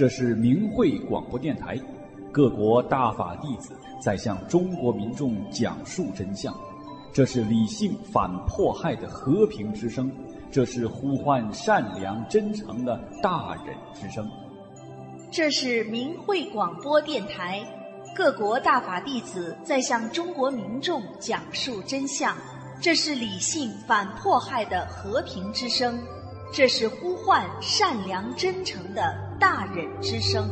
这是明慧广播电台，各国大法弟子在向中国民众讲述真相。这是理性反迫害的和平之声，这是呼唤善良真诚的大忍之声。 这是明慧广播电台，各国大法弟子在向中国民众讲述真相。这是理性反迫害的和平之声，这是呼唤善良真诚的大忍之声。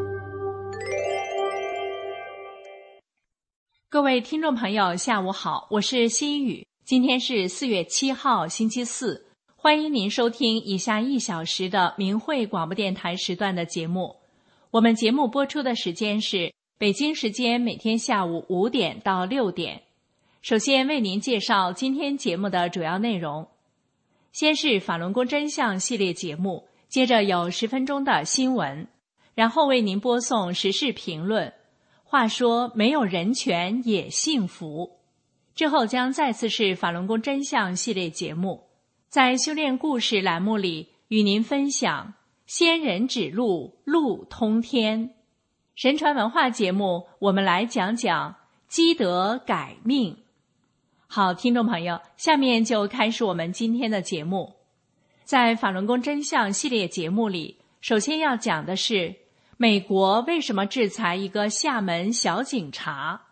各位听众朋友下午好，我是心雨。今天是4月7号星期四，欢迎您收听以下1小时的明慧广播电台时段的节目。我们节目播出的时间是北京时间每天下午5点到6点。首先为您介绍今天节目的主要内容。先是法轮功真相系列节目，接着有10分钟的新闻，然后为您播送时事评论。话说没有人权也幸福。之后将再次是法轮功真相系列节目，在修炼故事栏目里与您分享仙人指路，路通天。神传文化节目我们来讲讲积德改命。好，听众朋友，下面就开始我们今天的节目。在法轮功真相系列节目里，首先要讲的是美国为什么制裁一个厦门小警察。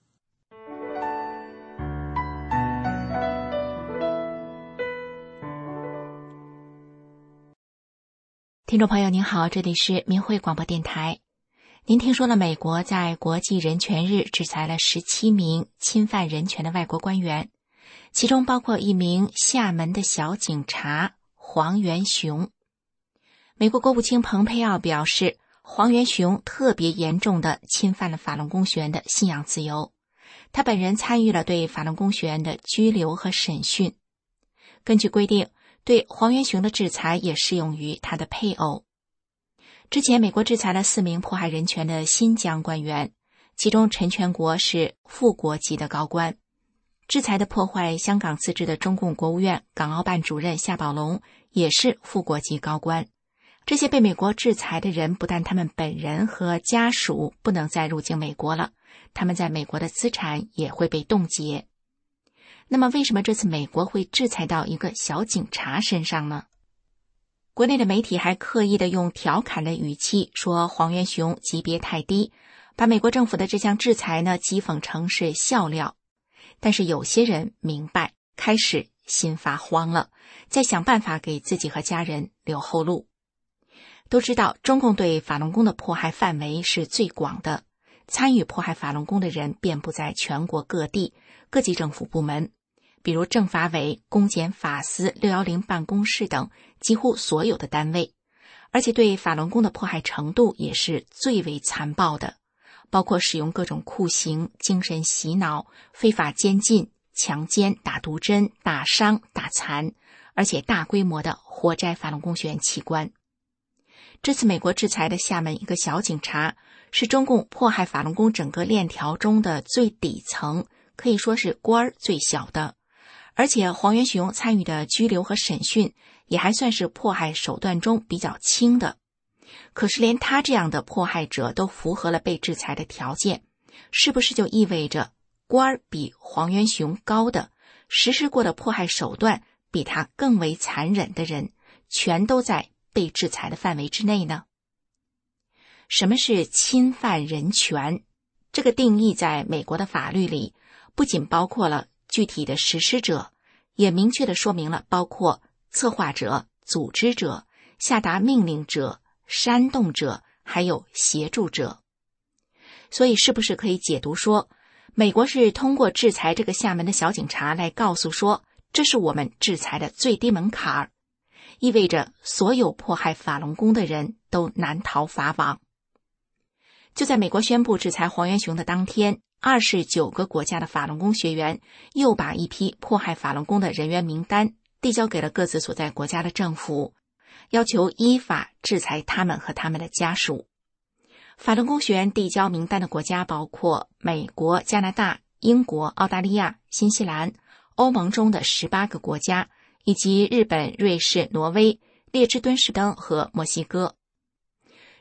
听众朋友您好，这里是明慧广播电台。您听说了美国在国际人权日制裁了17名侵犯人权的外国官员，其中包括一名厦门的小警察黄元雄。美国国务卿蓬佩奥表示，黄元雄特别严重地侵犯了法轮功学员的信仰自由，他本人参与了对法轮功学员的拘留和审讯。根据规定，对黄元雄的制裁也适用于他的配偶。之前美国制裁了4名迫害人权的新疆官员，其中陈全国是副国级的高官。制裁的破坏香港自治的中共国务院港澳办主任夏宝龙也是副国级高官。这些被美国制裁的人，不但他们本人和家属不能再入境美国了，他们在美国的资产也会被冻结。那么为什么这次美国会制裁到一个小警察身上呢？国内的媒体还刻意的用调侃的语气说黄元雄级别太低，把美国政府的这项制裁呢讥讽成是笑料。但是有些人明白，开始心发慌了，在想办法给自己和家人留后路。都知道中共对法轮功的迫害范围是最广的，参与迫害法轮功的人遍布在全国各地各级政府部门，比如政法委、公检法司、610办公室等几乎所有的单位，而且对法轮功的迫害程度也是最为残暴的，包括使用各种酷刑、精神洗脑、非法监禁、强奸、打毒针、打伤、打残，而且大规模的活摘法轮功学员器官。这次美国制裁的厦门一个小警察，是中共迫害法轮功整个链条中的最底层，可以说是官儿最小的。而且黄元雄参与的拘留和审讯也还算是迫害手段中比较轻的。可是连他这样的迫害者都符合了被制裁的条件，是不是就意味着官儿比黄元雄高的，实施过的迫害手段比他更为残忍的人，全都在被制裁的范围之内呢？什么是侵犯人权？这个定义在美国的法律里不仅包括了具体的实施者，也明确地说明了包括策划者、组织者、下达命令者、煽动者，还有协助者。所以是不是可以解读说，美国是通过制裁这个厦门的小警察来告诉说，这是我们制裁的最低门槛儿，意味着所有迫害法轮功的人都难逃法网。就在美国宣布制裁黄元雄的当天，29个国家的法轮功学员又把一批迫害法轮功的人员名单递交给了各自所在国家的政府，要求依法制裁他们和他们的家属。法轮功学员递交名单的国家包括美国、加拿大、英国、澳大利亚、新西兰、欧盟中的18个国家，以及日本、瑞士、挪威、列支敦士登和墨西哥。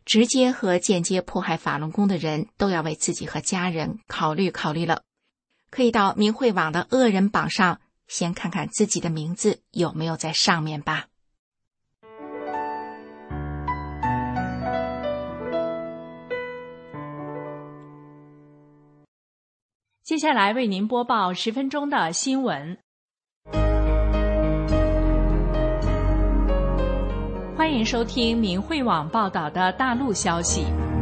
直接和间接迫害法轮功的人都要为自己和家人考虑考虑了。可以到明慧网的恶人榜上先看看自己的名字有没有在上面吧。 接下来为您播报10分钟的新闻。欢迎收听明慧网报道的大陆消息。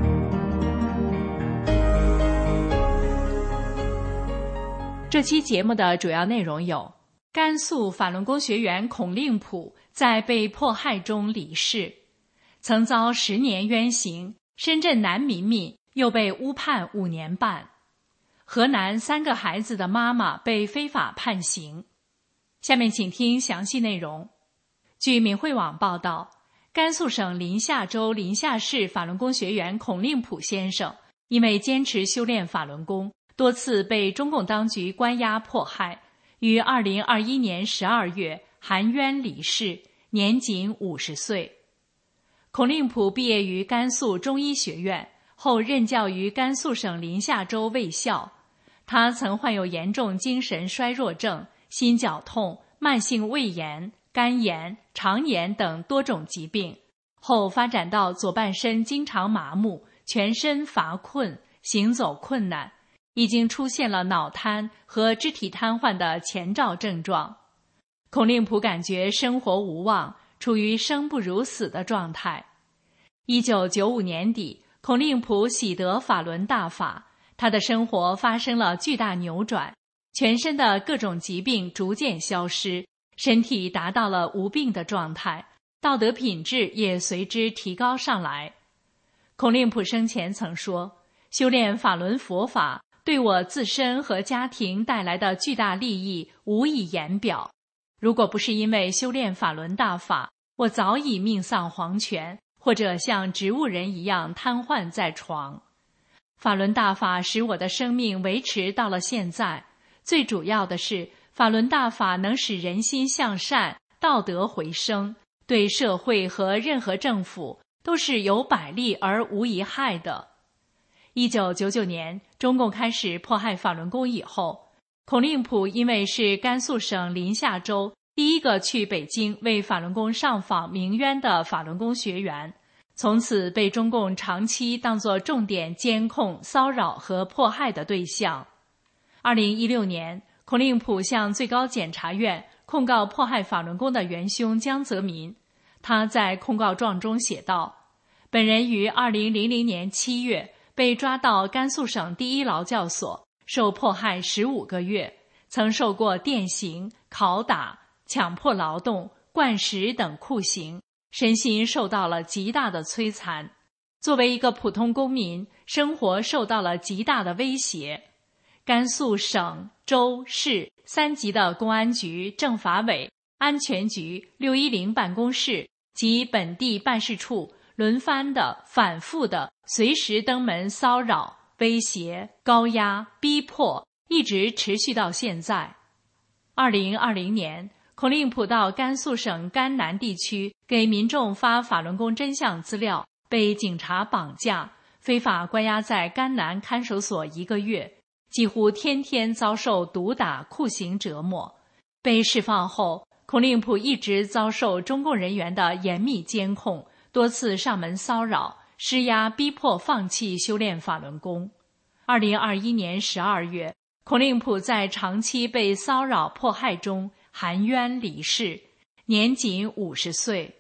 这期节目的主要内容有：甘肃法轮功学员孔令普在被迫害中离世，曾遭10年冤刑；深圳男民民又被误判5年半；河南3个孩子的妈妈被非法判刑。下面请听详细内容。据明慧网报道，甘肃省临夏州临夏市法轮功学员孔令普先生因为坚持修炼法轮功，多次被中共当局关押迫害，于2021年12月含冤离世，年仅50岁。孔令普毕业于甘肃中医学院，后任教于甘肃省临夏州卫校。他曾患有严重精神衰弱症、心绞痛、慢性胃炎、肝炎、肠炎等多种疾病，后发展到左半身经常麻木，全身乏困，行走困难，已经出现了脑瘫和肢体瘫痪的前兆症状。孔令普感觉生活无望，处于生不如死的状态。1995年底，孔令普喜得法轮大法，他的生活发生了巨大扭转，全身的各种疾病逐渐消失，身体达到了无病的状态，道德品质也随之提高上来。孔令普生前曾说，修炼法轮佛法对我自身和家庭带来的巨大利益无以言表。如果不是因为修炼法轮大法，我早已命丧黄泉，或者像植物人一样瘫痪在床。法轮大法使我的生命维持到了现在，最主要的是法轮大法能使人心向善，道德回升，对社会和任何政府都是有百利而无一害的。1999年，中共开始迫害法轮功以后，孔令普因为是甘肃省临夏州第一个去北京为法轮功上访鸣冤的法轮功学员，从此被中共长期当作重点监控、骚扰和迫害的对象。2016年，孔令普向最高检察院控告迫害法轮功的元凶江泽民。他在控告状中写道，本人于2000年7月被抓到甘肃省第一劳教所，受迫害15个月，曾受过电刑、拷打、强迫劳动、灌食等酷刑，身心受到了极大的摧残。作为一个普通公民，生活受到了极大的威胁。甘肃省、州、市3级的公安局、政法委、安全局、610办公室及本地办事处轮番的、反复的、随时登门骚扰、威胁、高压、逼迫，一直持续到现在。2020年，孔令普到甘肃省甘南地区给民众发法轮功真相资料，被警察绑架，非法关押在甘南看守所1个月，几乎天天遭受毒打、酷刑折磨。被释放后，孔令普一直遭受中共人员的严密监控，多次上门骚扰、施压，逼迫放弃修炼法轮功。2021年12月，孔令普在长期被骚扰迫害中含冤离世，年仅50岁。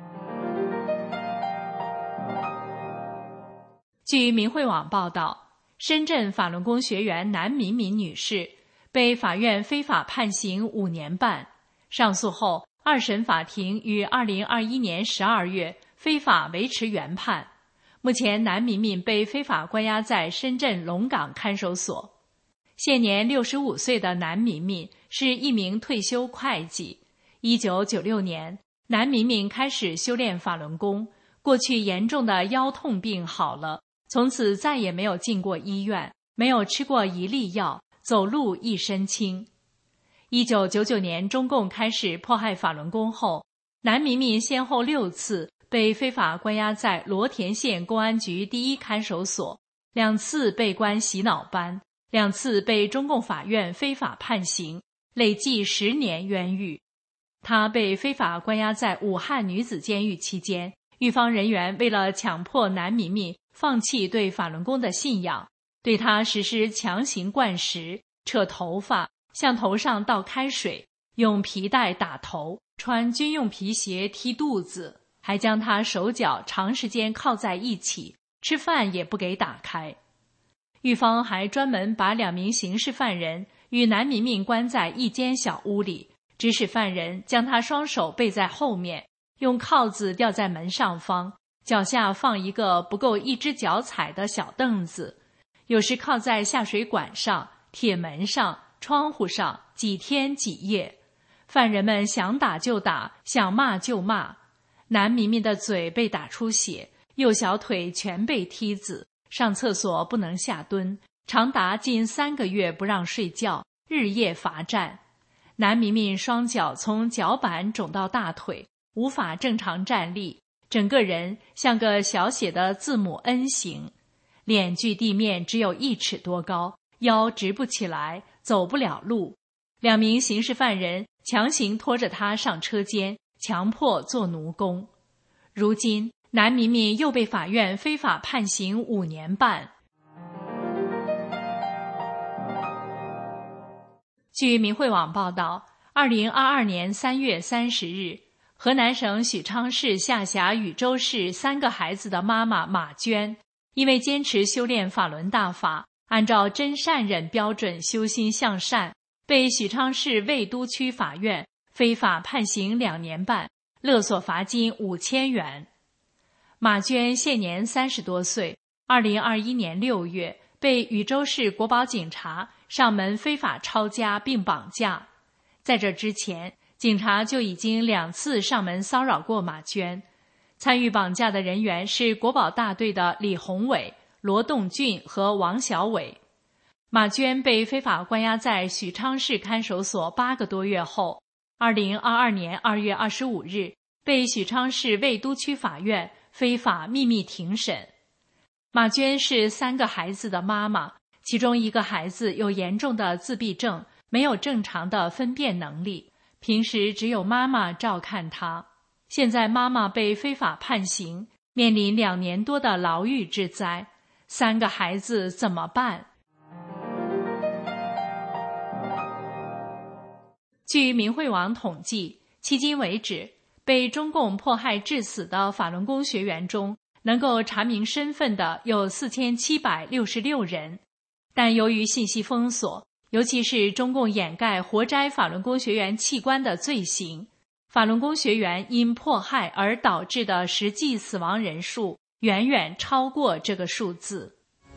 据明慧网报道，深圳法轮功学员南民民女士被法院非法判刑5年半，上诉后二审法庭于2021年12月非法维持原判。目前南民民被非法关押在深圳龙岗看守所。现年65岁的南民民是一名退休会计。1996年，南民民开始修炼法轮功，过去严重的腰痛病好了，从此再也没有进过医院，没有吃过一粒药，走路一身轻。1999年中共开始迫害法轮功后，南民民先后6次被非法关押在罗田县公安局第1看守所，2次被关洗脑班，2次被中共法院非法判刑，累计10年冤狱。他被非法关押在武汉女子监狱期间，狱方人员为了强迫南明明放弃对法轮功的信仰，对他实施强行灌食、扯头发、向头上倒开水、用皮带打头、穿军用皮鞋踢肚子，还将他手脚长时间铐在一起，吃饭也不给打开。狱方还专门把2名刑事犯人与南明明关在一间小屋里，指使犯人将他双手背在后面，用铐子吊在门上方，脚下放一个不够1只脚踩的小凳子，有时靠在下水管上、铁门上、窗户上，几天几夜。犯人们想打就打，想骂就骂。南明明的嘴被打出血，右小腿全被踢紫，上厕所不能下蹲，长达近3个月不让睡觉，日夜罚站。南明明双脚从脚板肿到大腿，无法正常站立，整个人像个小写的字母 N 形，脸距地面只有1尺多高，腰直不起来，走不了路。2名刑事犯人强行拖着他上车间，强迫做奴工。如今南明明又被法院非法判刑5年半。据明慧网报道，2022年3月30日，河南省许昌市下辖禹州市3个孩子的妈妈马娟，因为坚持修炼法轮大法，按照真善忍标准修心向善，被许昌市魏都区法院非法判刑2年半，勒索罚金5000元。马娟现年30多岁，2021年6月被禹州市国保警察上门非法抄家并绑架。在这之前，警察就已经2次上门骚扰过马娟。参与绑架的人员是国保大队的李宏伟、罗栋俊和王小伟。马娟被非法关押在许昌市看守所8个多月后，2022年2月25日被许昌市魏都区法院非法秘密庭审。马娟是3个孩子的妈妈，其中1个孩子有严重的自闭症，没有正常的分辨能力，平时只有妈妈照看她。现在妈妈被非法判刑，面临2年多的牢狱之灾，3个孩子怎么办？据明慧网统计，迄今为止，被中共迫害致死的法轮功学员中，能够查明身份的有4766人。但由于信息封锁，尤其是中共掩盖活摘法轮功学员器官的罪行，法轮功学员因迫害而导致的实际死亡人数远远超过这个数字。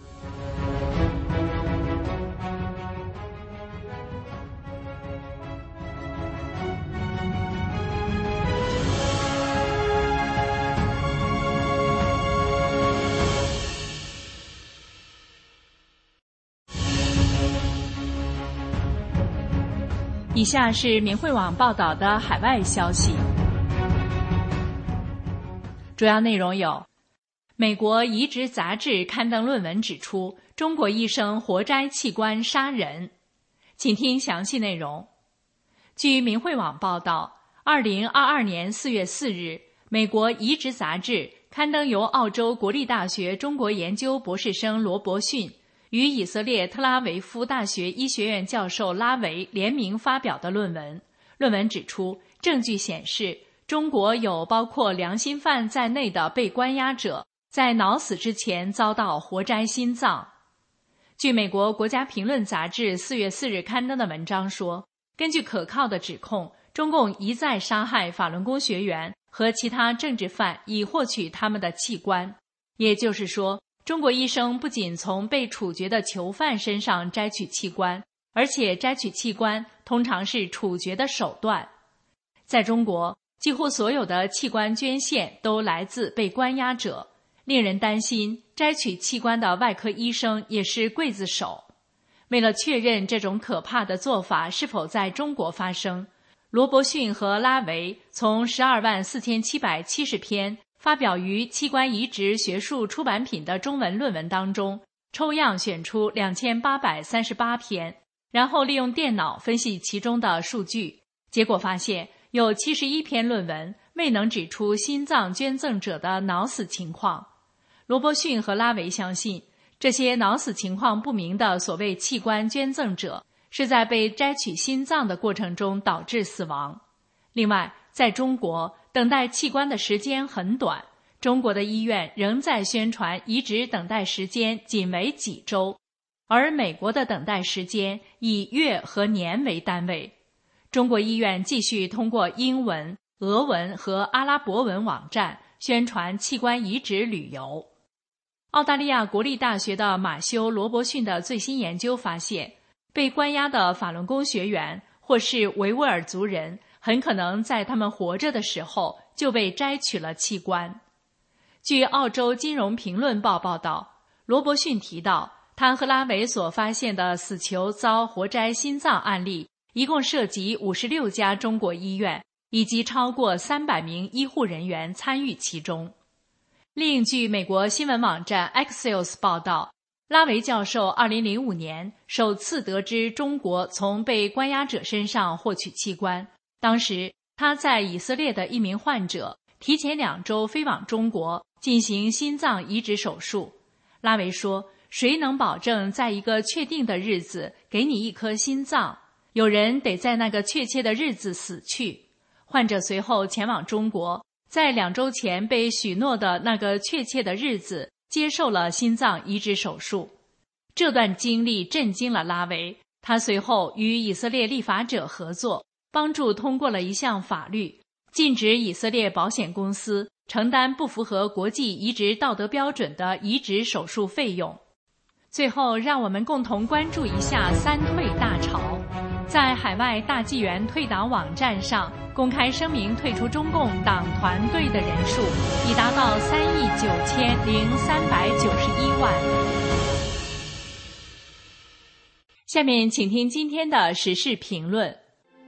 以下是明慧网报道的海外消息，主要内容有：美国移植杂志刊登论文指出，中国医生活摘器官杀人。请听详细内容。据明慧网报道，2022年4月4日，美国移植杂志刊登由澳洲国立大学中国研究博士生罗伯逊与以色列特拉维夫大学医学院教授拉维联名发表的论文。论文指出，证据显示，中国有包括良心犯在内的被关押者在脑死之前遭到活摘心脏。据美国国家评论杂志4月4日刊登的文章说，根据可靠的指控，中共一再杀害法轮功学员和其他政治犯以获取他们的器官。也就是说，中国医生不仅从被处决的囚犯身上摘取器官，而且摘取器官通常是处决的手段。在中国，几乎所有的器官捐献都来自被关押者，令人担心摘取器官的外科医生也是刽子手。为了确认这种可怕的做法是否在中国发生，罗伯逊和拉维从124770篇发表于器官移植学术出版品的中文论文当中，抽样选出2838篇，然后利用电脑分析其中的数据，结果发现有71篇论文未能指出心脏捐赠者的脑死情况。罗伯逊和拉维相信，这些脑死情况不明的所谓器官捐赠者是在被摘取心脏的过程中导致死亡。另外，在中国，等待器官的时间很短，中国的医院仍在宣传移植等待时间仅为几周，而美国的等待时间以月和年为单位。中国医院继续通过英文、俄文和阿拉伯文网站宣传器官移植旅游。澳大利亚国立大学的马修·罗伯逊的最新研究发现，被关押的法轮功学员或是维吾尔族人很可能在他们活着的时候就被摘取了器官。据澳洲金融评论报报道，罗伯逊提到，他和拉维所发现的死囚遭活摘心脏案例一共涉及56家中国医院，以及超过300名医护人员参与其中。另据美国新闻网站 Axios 报道，拉维教授2005年首次得知中国从被关押者身上获取器官，当时他在以色列的一名患者提前2周飞往中国进行心脏移植手术。拉维说，谁能保证在一个确定的日子给你一颗心脏？有人得在那个确切的日子死去。患者随后前往中国，在2周前被许诺的那个确切的日子接受了心脏移植手术。这段经历震惊了拉维，他随后与以色列立法者合作，帮助通过了一项法律，禁止以色列保险公司承担不符合国际移植道德标准的移植手术费用。最后，让我们共同关注一下三退大潮。在海外大纪元退党网站上公开声明退出中共党团队的人数已达到3.9391万。下面请听今天的时事评论。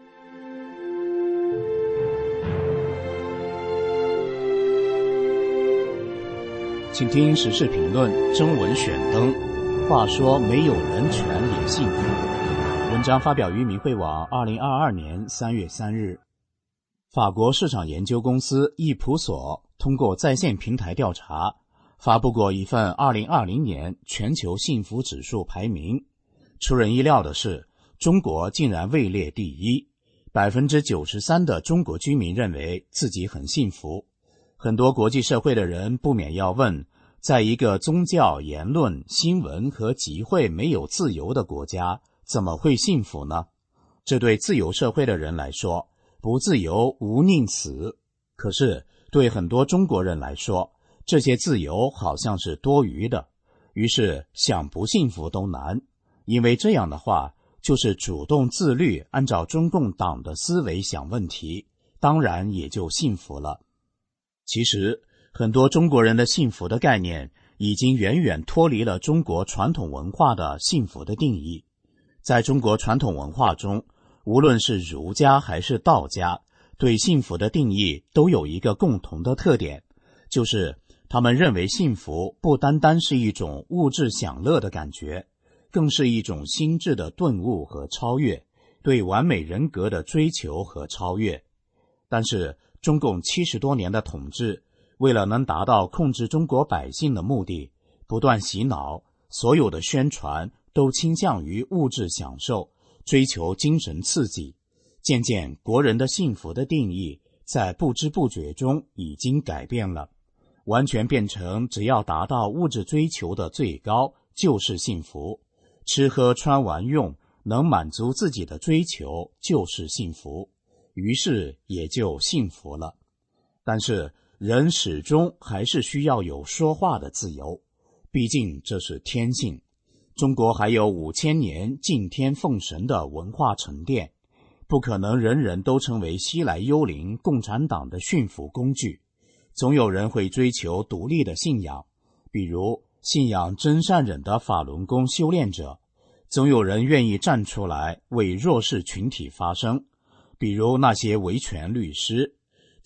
请听时事评论征文选登。话说没有人权也幸福。文章发表于明慧网2022年3月3日。法国市场研究公司易普所通过在线平台调查，发布过一份2020年全球幸福指数排名。出人意料的是，中国竟然位列第一。93%的中国居民认为自己很幸福。很多国际社会的人不免要问，在一个宗教、言论、新闻和集会没有自由的国家，怎么会幸福呢？这对自由社会的人来说，不自由无宁死。可是对很多中国人来说，这些自由好像是多余的，于是想不幸福都难，因为这样的话就是主动自律，按照中共党的思维想问题，当然也就幸福了。其实很多中国人的幸福的概念已经远远脱离了中国传统文化的幸福的定义。在中国传统文化中，无论是儒家还是道家，对幸福的定义都有一个共同的特点，就是他们认为幸福不单单是一种物质享乐的感觉，更是一种心智的顿悟和超越，对完美人格的追求和超越。但是中共70多年的统治，为了能达到控制中国百姓的目的，不断洗脑，所有的宣传都倾向于物质享受，追求精神刺激。渐渐，国人的幸福的定义在不知不觉中已经改变了，完全变成只要达到物质追求的最高就是幸福，吃喝穿玩用能满足自己的追求就是幸福，于是也就幸福了。但是人始终还是需要有说话的自由，毕竟这是天性。中国还有5000年敬天奉神的文化沉淀，不可能人人都成为西来幽灵共产党的驯服工具。总有人会追求独立的信仰，比如信仰真善忍的法轮功修炼者，总有人愿意站出来为弱势群体发声，比如那些维权律师，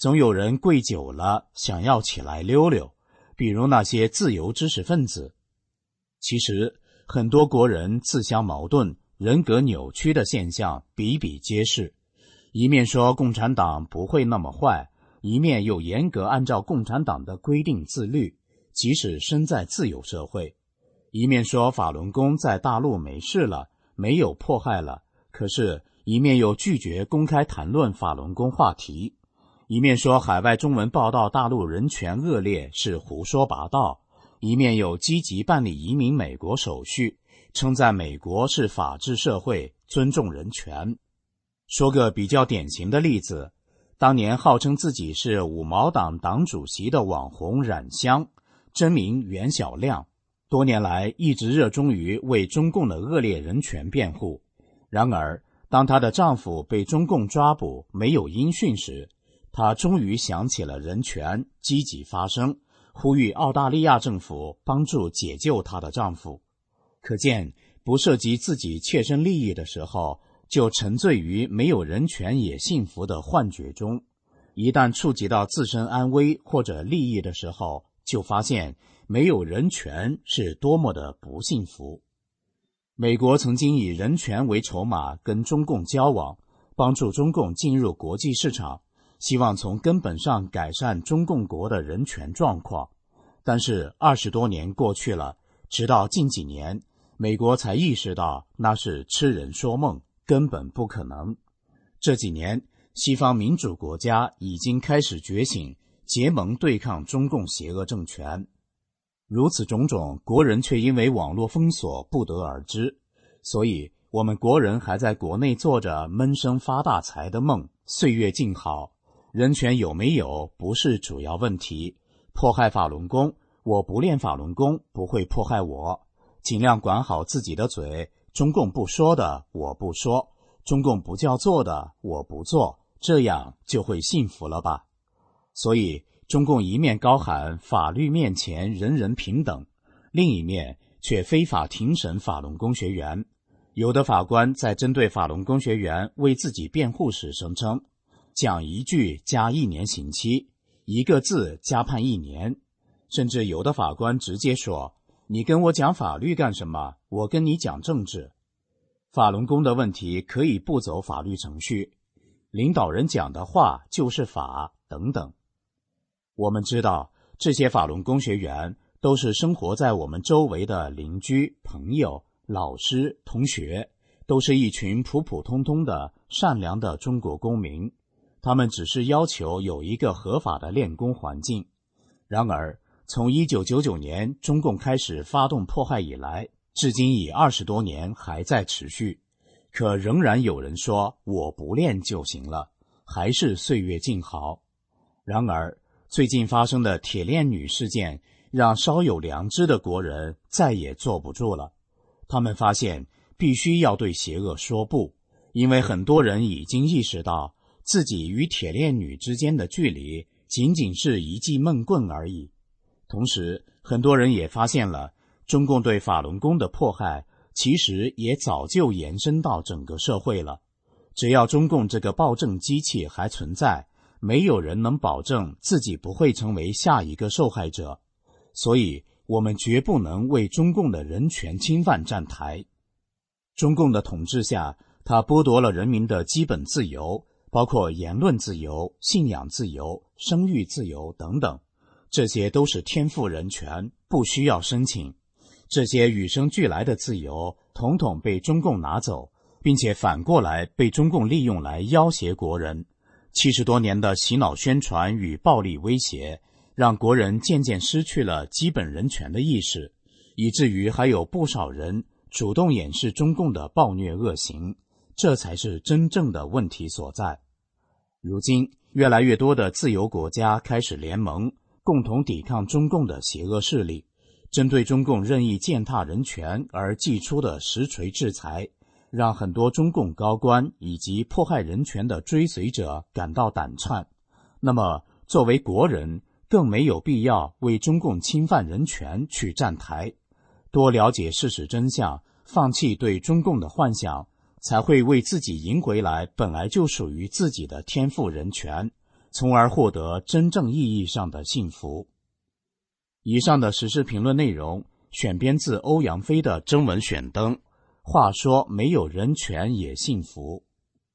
总有人跪久了想要起来溜溜，比如那些自由知识分子。其实很多国人自相矛盾、人格扭曲的现象比比皆是，一面说共产党不会那么坏，一面又严格按照共产党的规定自律，即使身在自由社会；一面说法轮功在大陆没事了，没有迫害了，可是一面又拒绝公开谈论法轮功话题；一面说海外中文报道大陆人权恶劣是胡说八道，一面又积极办理移民美国手续，称在美国是法治社会，尊重人权。说个比较典型的例子，当年号称自己是五毛党党主席的网红冉香，真名袁小亮，多年来一直热衷于为中共的恶劣人权辩护。然而当她的丈夫被中共抓捕没有音讯时，她终于想起了人权，积极发声，呼吁澳大利亚政府帮助解救她的丈夫。可见不涉及自己切身利益的时候，就沉醉于没有人权也幸福的幻觉中，一旦触及到自身安危或者利益的时候，就发现没有人权是多么的不幸福。美国曾经以人权为筹码跟中共交往，帮助中共进入国际市场，希望从根本上改善中共国的人权状况。但是20多年过去了，直到近几年，美国才意识到那是痴人说梦，根本不可能。这几年，西方民主国家已经开始觉醒，结盟对抗中共邪恶政权。如此种种，国人却因为网络封锁不得而知，所以我们国人还在国内做着闷声发大财的梦，岁月静好。人权有没有不是主要问题，迫害法轮功，我不练法轮功不会迫害我，尽量管好自己的嘴，中共不说的我不说，中共不叫做的我不做，这样就会幸福了吧。所以中共一面高喊法律面前人人平等，另一面却非法庭审法轮功学员。有的法官在针对法轮功学员为自己辩护时声称，讲一句加1年刑期，一个字加判1年，甚至有的法官直接说，你跟我讲法律干什么？我跟你讲政治。法轮功的问题可以不走法律程序，领导人讲的话就是法，等等。我们知道，这些法轮功学员都是生活在我们周围的邻居、朋友、老师、同学，都是一群普普通通的善良的中国公民。他们只是要求有一个合法的练功环境。然而，从1999年中共开始发动迫害以来，至今已20多年还在持续，可仍然有人说我不练就行了，还是岁月静好。然而最近发生的铁链女事件让稍有良知的国人再也坐不住了，他们发现必须要对邪恶说不，因为很多人已经意识到自己与铁链女之间的距离仅仅是一记闷棍而已。同时很多人也发现了中共对法轮功的迫害其实也早就延伸到整个社会了。只要中共这个暴政机器还存在，没有人能保证自己不会成为下一个受害者。所以我们绝不能为中共的人权侵犯站台。中共的统治下，它剥夺了人民的基本自由，包括言论自由、信仰自由、生育自由等等，这些都是天赋人权，不需要申请。这些与生俱来的自由统统被中共拿走，并且反过来被中共利用来要挟国人。70多年的洗脑宣传与暴力威胁，让国人渐渐失去了基本人权的意识，以至于还有不少人主动掩饰中共的暴虐恶行，这才是真正的问题所在。如今，越来越多的自由国家开始联盟，共同抵抗中共的邪恶势力。针对中共任意践踏人权而祭出的实锤制裁，让很多中共高官以及迫害人权的追随者感到胆颤。那么，作为国人，更没有必要为中共侵犯人权去站台。多了解事实真相，放弃对中共的幻想，才会为自己赢回来本来就属于自己的天赋人权， 从而获得真正意义上的幸福。以上的时事评论内容选编自欧阳菲的征文选登。话说没有人权也幸福。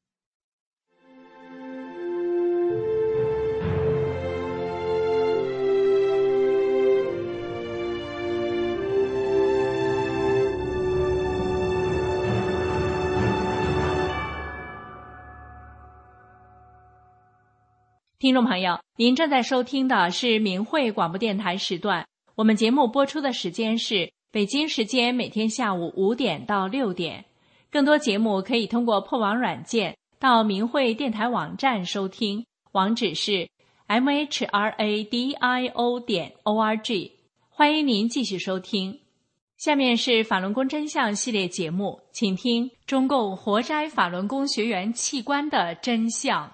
听众朋友，您正在收听的是明慧广播电台时段，我们节目播出的时间是北京时间每天下午5点到6点。更多节目可以通过破网软件到明慧电台网站收听，网址是 mhradio.org。 欢迎您继续收听。下面是法轮功真相系列节目，请听中共活摘法轮功学员器官的真相。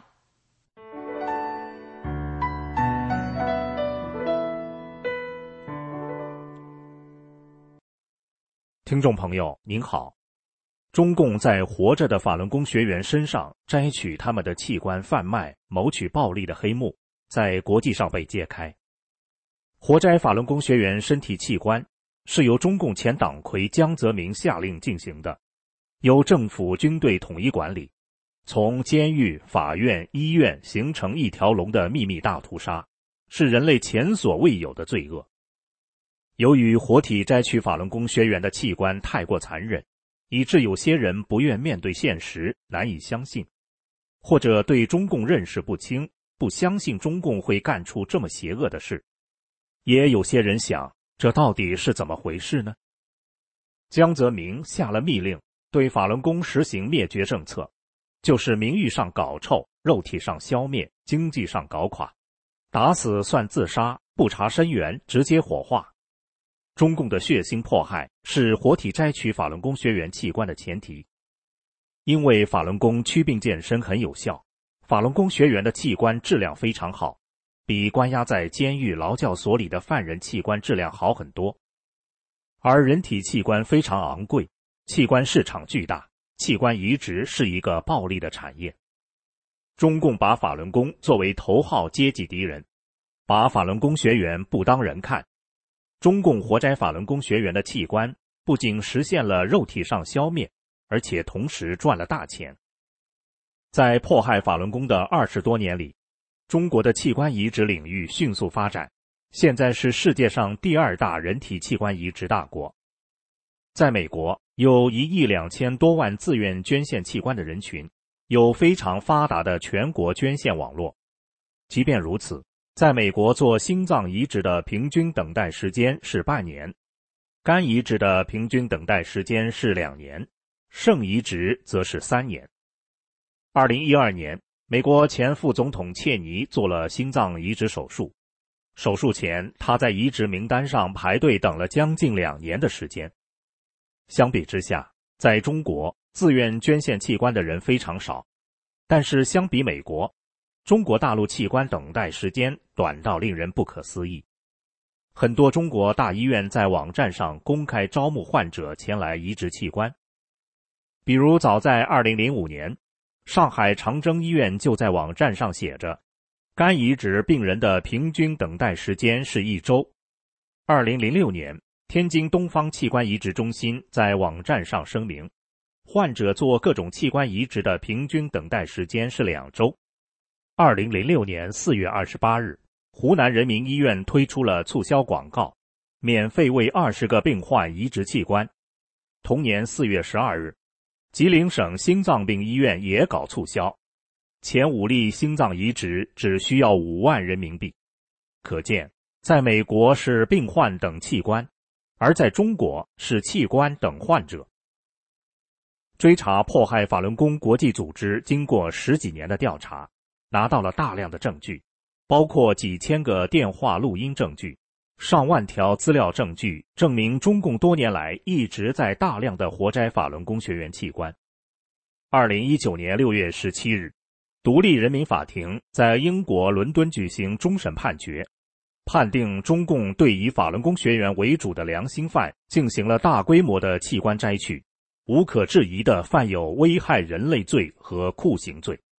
听众朋友您好，中共在活着的法轮功学员身上摘取他们的器官贩卖、谋取暴利的黑幕在国际上被揭开。活摘法轮功学员身体器官是由中共前党魁江泽民下令进行的，由政府军队统一管理，从监狱、法院、医院形成一条龙的秘密大屠杀，是人类前所未有的罪恶。由于活体摘取法轮功学员的器官太过残忍，以致有些人不愿面对现实，难以相信，或者对中共认识不清，不相信中共会干出这么邪恶的事。也有些人想，这到底是怎么回事呢？江泽民下了密令，对法轮功实行灭绝政策，就是名誉上搞臭，肉体上消灭，经济上搞垮，打死算自杀，不查身源，直接火化。中共的血腥迫害是活体摘取法轮功学员器官的前提。因为法轮功祛病健身很有效，法轮功学员的器官质量非常好，比关押在监狱劳教所里的犯人器官质量好很多。而人体器官非常昂贵，器官市场巨大，器官移植是一个暴利的产业。中共把法轮功作为头号阶级敌人，把法轮功学员不当人看。中共活摘法轮功学员的器官不仅实现了肉体上消灭，而且同时赚了大钱。在迫害法轮功的20多年里，中国的器官移植领域迅速发展，现在是世界上第2大人体器官移植大国。在美国，有1亿2千多万自愿捐献器官的人群，有非常发达的全国捐献网络。即便如此，在美国做心脏移植的平均等待时间是半年，肝移植的平均等待时间是2年，肾移植则是3年。2012年，美国前副总统切尼做了心脏移植手术，手术前他在移植名单上排队等了将近2年的时间。相比之下，在中国自愿捐献器官的人非常少，但是相比美国，中国大陆器官等待时间短到令人不可思议。很多中国大医院在网站上公开招募患者前来移植器官。比如早在2005年，上海长征医院就在网站上写着，肝移植病人的平均等待时间是1周。2006年，天津东方器官移植中心在网站上声明，患者做各种器官移植的平均等待时间是2周。2006年4月28日，湖南人民医院推出了促销广告，免费为20个病患移植器官。同年4月12日，吉林省心脏病医院也搞促销，前5例心脏移植只需要5万人民币。可见，在美国是病患等器官，而在中国是器官等患者。追查迫害法轮功国际组织经过10几年的调查，拿到了大量的证据，包括几千个电话录音证据、上万条资料证据，证明中共多年来一直在大量的活摘法轮功学员器官。2019年6月17日，独立人民法庭在英国伦敦举行终审判决，判定中共对以法轮功学员为主的良心犯进行了大规模的器官摘取，无可置疑地犯有危害人类罪和酷刑罪。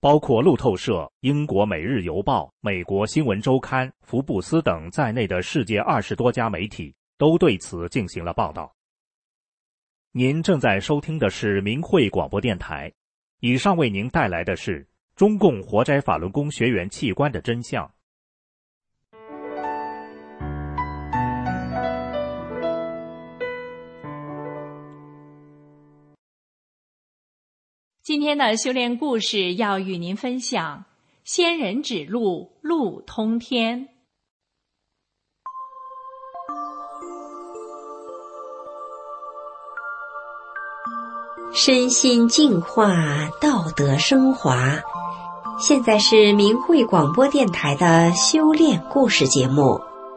包括路透社、英国《每日邮报》、美国《新闻周刊》、福布斯等在内的世界20多家媒体都对此进行了报道。您正在收听的是明慧广播电台，以上为您带来的是中共活摘法轮功学员器官的真相。 今天的修炼故事要与您分享：仙人指路，路通天。 身心净化，道德升华。现在是明慧广播电台的修炼故事节目。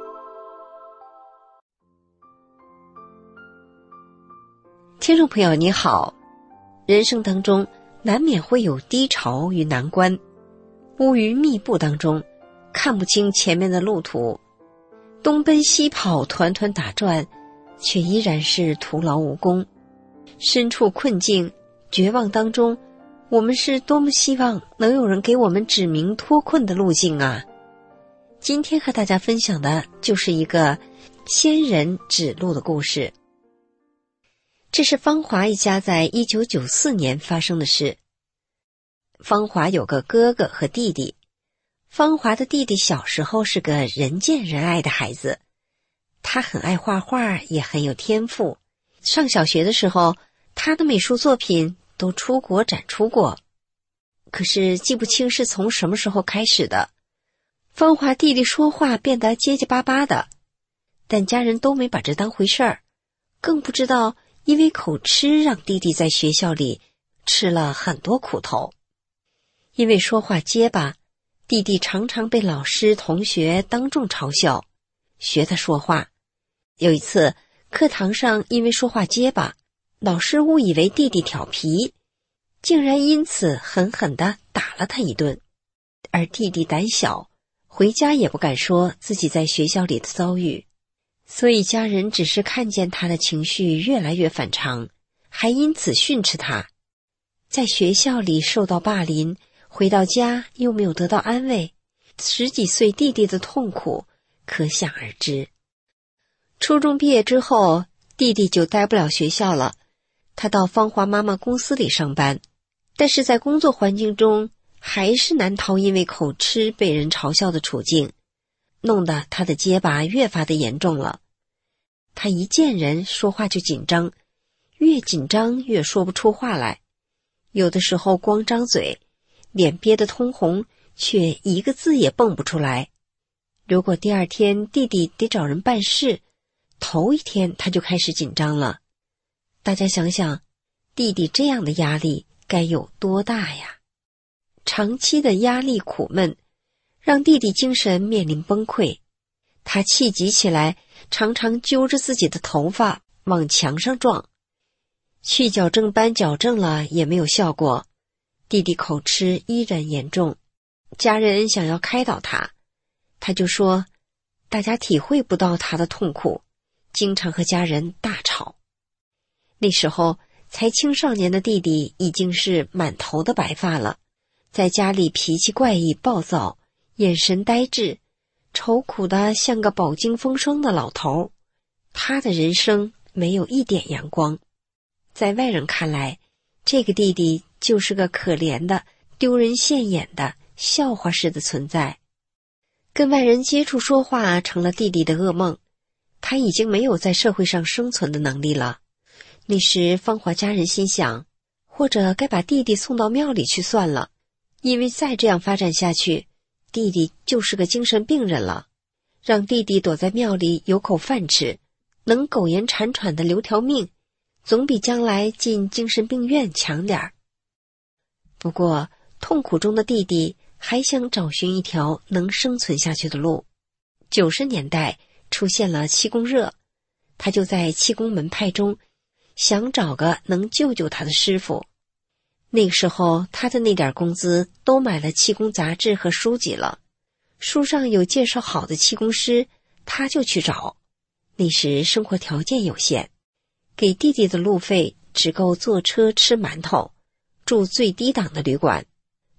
听众朋友你好，人生当中难免会有低潮与难关，乌云密布当中看不清前面的路途，东奔西跑，团团打转，却依然是徒劳无功。身处困境绝望当中，我们是多么希望能有人给我们指明脱困的路径啊！今天和大家分享的就是一个仙人指路的故事。这是方华一家在1994年发生的事。方华有个哥哥和弟弟，方华的弟弟小时候是个人见人爱的孩子，他很爱画画，也很有天赋。上小学的时候，他的美术作品都出国展出过。可是记不清是从什么时候开始的，方华弟弟说话变得结结巴巴的，但家人都没把这当回事儿，更不知道因为口吃让弟弟在学校里吃了很多苦头。因为说话结巴，弟弟常常被老师同学当众嘲笑，学他说话。有一次课堂上因为说话结巴，老师误以为弟弟调皮，竟然因此狠狠地打了他一顿。而弟弟胆小，回家也不敢说自己在学校里的遭遇，所以家人只是看见他的情绪越来越反常，还因此训斥他。在学校里受到霸凌，回到家又没有得到安慰，10几岁弟弟的痛苦可想而知。初中毕业之后，弟弟就待不了学校了，他到方华妈妈公司里上班，但是在工作环境中还是难逃因为口吃被人嘲笑的处境，弄得他的结巴越发的严重了。他一见人说话就紧张，越紧张越说不出话来，有的时候光张嘴，脸憋得通红，却一个字也蹦不出来。如果第二天弟弟得找人办事，头一天他就开始紧张了。大家想想，弟弟这样的压力该有多大呀？长期的压力苦闷，让弟弟精神面临崩溃。他气急起来，常常揪着自己的头发往墙上撞。去矫正班矫正了也没有效果，弟弟口吃依然严重。家人想要开导他，他就说大家体会不到他的痛苦，经常和家人大吵。那时候才青少年的弟弟已经是满头的白发了，在家里脾气怪异暴躁，眼神呆滞，愁苦的像个饱经风霜的老头。他的人生没有一点阳光，在外人看来，这个弟弟就是个可怜的、丢人现眼的笑话式的存在。跟外人接触说话成了弟弟的噩梦，他已经没有在社会上生存的能力了。那时方华家人心想，或者该把弟弟送到庙里去算了，因为再这样发展下去，弟弟就是个精神病人了。让弟弟躲在庙里有口饭吃，能苟延残喘的留条命，总比将来进精神病院强点儿。不过痛苦中的弟弟还想找寻一条能生存下去的路。90年代出现了气功热，他就在气功门派中想找个能救救他的师傅。那个时候他的那点工资都买了气功杂志和书籍了，书上有介绍好的气功师，他就去找。那时生活条件有限，给弟弟的路费只够坐车吃馒头，住最低档的旅馆，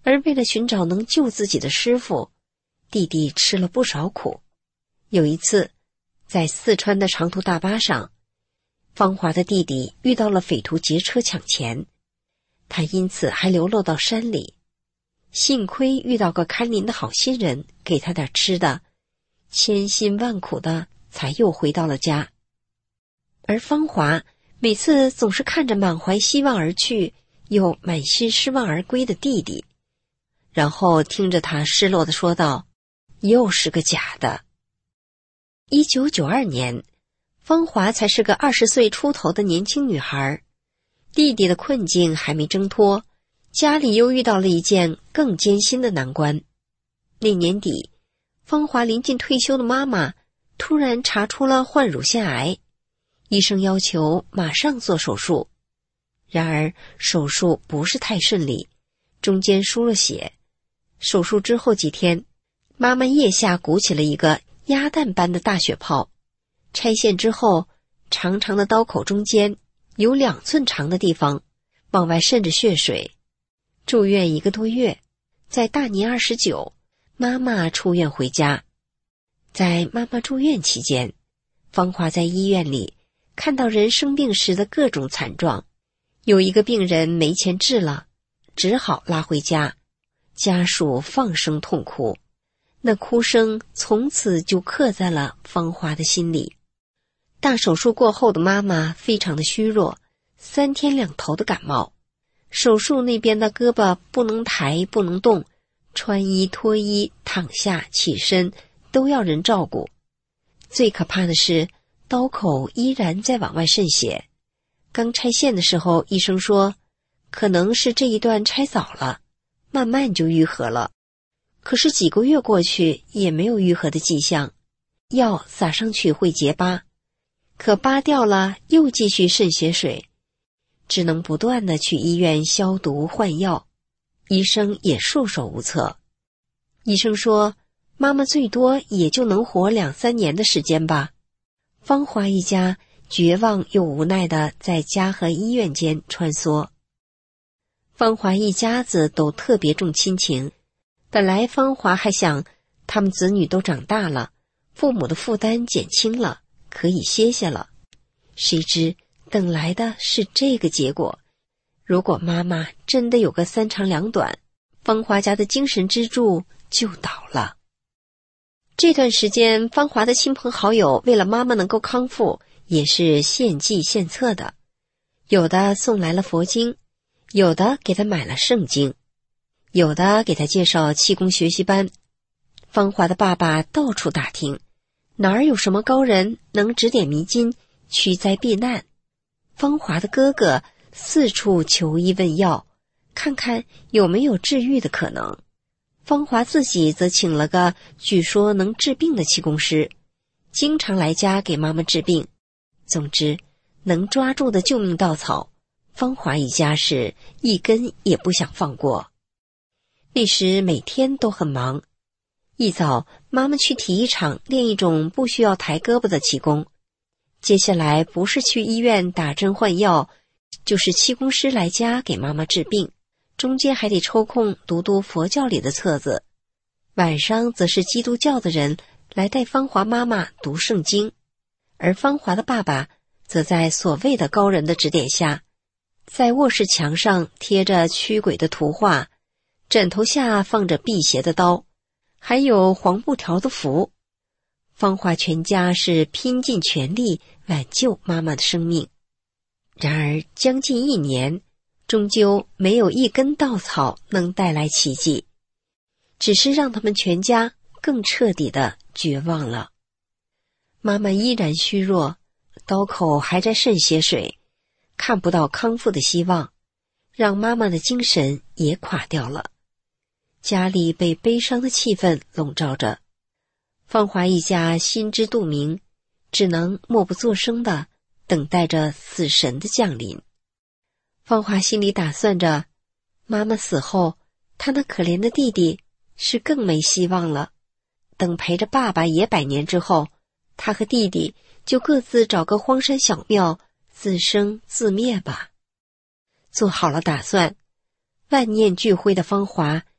而为了寻找能救自己的师傅，弟弟吃了不少苦。有一次，在四川的长途大巴上，芳华的弟弟遇到了匪徒劫车抢钱，他因此还流落到山里。幸亏遇到个看林的好心人，给他点吃的，千辛万苦的才又回到了家。而芳华每次总是看着满怀希望而去，又满心失望而归的弟弟，然后听着他失落地说道：“又是个假的。”1992年，芳华才是个20岁出头的年轻女孩，弟弟的困境还没挣脱，家里又遇到了一件更艰辛的难关。那年底，芳华临近退休的妈妈突然查出了患乳腺癌，医生要求马上做手术。然而手术不是太顺利，中间输了血。手术之后几天，妈妈腋下鼓起了一个鸭蛋般的大血泡，拆线之后，长长的刀口中间有2寸长的地方往外渗着血水。住院1个多月，在大年29，妈妈出院回家。在妈妈住院期间，芳华在医院里看到人生病时的各种惨状，有一个病人没钱治了，只好拉回家，家属放声痛哭，那哭声从此就刻在了芳华的心里。大手术过后的妈妈非常的虚弱，3天2头的感冒，手术那边的胳膊不能抬不能动，穿衣脱衣躺下起身都要人照顾。最可怕的是刀口依然在往外渗血，刚拆线的时候医生说可能是这一段拆早了，慢慢就愈合了。可是几个月过去也没有愈合的迹象，药撒上去会结疤，可疤掉了又继续渗血水，只能不断地去医院消毒换药，医生也束手无策。医生说妈妈最多也就能活2-3年的时间吧。芳华一家绝望又无奈地在家和医院间穿梭。芳华一家子都特别重亲情，本来芳华还想他们子女都长大了，父母的负担减轻了，可以歇歇了。谁知等来的是这个结果。如果妈妈真的有个3长2短，芳华家的精神支柱就倒了。这段时间，芳华的亲朋好友为了妈妈能够康复，也是献计献策的，有的送来了佛经，有的给她买了圣经，有的给她介绍气功学习班。芳华的爸爸到处打听，哪儿有什么高人能指点迷津，驱灾避难。芳华的哥哥四处求医问药，看看有没有治愈的可能。芳华自己则请了个据说能治病的气功师，经常来家给妈妈治病。总之，能抓住的救命稻草，芳华一家是一根也不想放过。那时每天都很忙，一早妈妈去体育场练一种不需要抬胳膊的气功，接下来不是去医院打针换药，就是气功师来家给妈妈治病，中间还得抽空读读佛教里的册子。晚上则是基督教的人来带芳华妈妈读圣经，而芳华的爸爸则在所谓的高人的指点下，在卧室墙上贴着驱鬼的图画，枕头下放着辟邪的刀，还有黄布条的符。芳华全家是拼尽全力挽救妈妈的生命。然而将近1年，终究没有一根稻草能带来奇迹，只是让他们全家更彻底的绝望了。妈妈依然虚弱，刀口还在渗血水，看不到康复的希望，让妈妈的精神也垮掉了。家里被悲伤的气氛笼罩着，芳华一家心知肚明，只能默不作声的等待着死神的降临。芳华心里打算着，妈妈死后，她那可怜的弟弟是更没希望了。等陪着爸爸也100年之后，他和弟弟就各自找个荒山小庙自生自灭吧。做好了打算，万念俱灰的芳华